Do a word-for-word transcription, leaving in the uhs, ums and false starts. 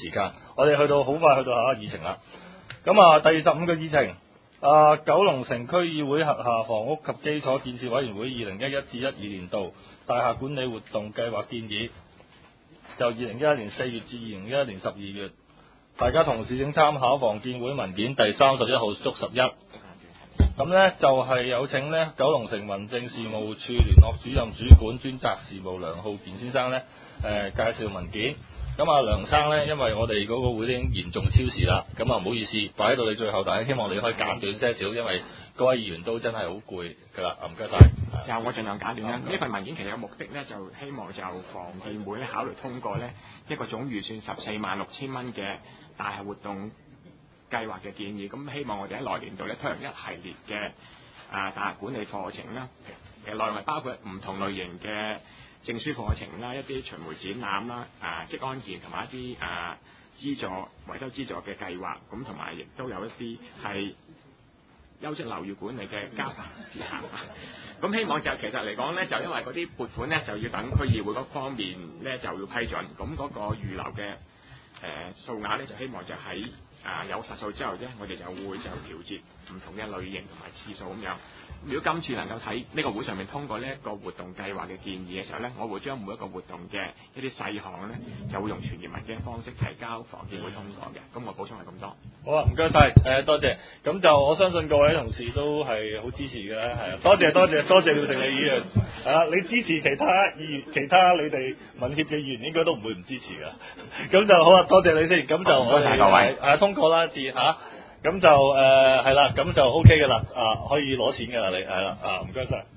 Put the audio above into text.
時間。我哋去到好快去到下一個議程啦。咁啊，第十五個議程，啊九龍城區議會轄下房屋及基礎建設委員會二零一一至一二年度大廈管理活動計劃建議，就二零一一年四月至二零一一年十二月，大家同時請參考房建會文件第三十一號足十一。咁呢就係、是、有請呢九龍城民政事務處聯絡主任主管專責事務梁浩健先生呢誒、呃、介紹文件。咁啊梁生呢，因為我哋嗰個會已經嚴重超時啦，咁啊唔好意思擺喺到你最後，但係希望你可以簡短些少，因為各位議員都真係好攰㗎啦，唔該晒。 就我盡量簡短啦。呢份文件其實嘅目的呢，就希望就房建會咧考慮通過呢一個總預算十四萬六千蚊嘅大廈活動計劃嘅建議。咁希望我哋喺來年度咧推行一系列嘅啊大廈管理課程啦。其實內容係包括唔同類型嘅證書課程啦，一啲巡迴展覽啦，啊職安健同埋一啲啊資助維修資助嘅計劃。咁同埋亦都有一啲係優質樓宇管理嘅加強之下。咁希望就其實嚟講咧，就因為嗰啲撥款咧就要等區議會嗰方面咧就要批准，咁嗰個預留嘅誒數額咧就希望就喺啊有實數之後咧，我哋就會就調節唔同嘅類型同埋次數咁樣。如果今次能夠喺呢個會上面通過呢一個活動計劃嘅建議嘅時候咧，我會將每一個活動嘅一啲細項咧，就會用傳閱文嘅方式提交房建會通過嘅。咁我補充係咁多。 好啊，唔該晒，誒多謝。咁就我相信各位同事都係好支持嘅，係啊，多謝多謝多謝廖成利議員。係啊，你支持其他議員，其他你哋民協嘅議員應該都唔會唔支持㗎。咁就好啊，多謝你先。咁就我哋誒、啊、通過啦，字嚇。咁就誒係啦，咁就 O K 嘅啦，啊可以攞錢㗎啦，你係啦，啊唔該晒。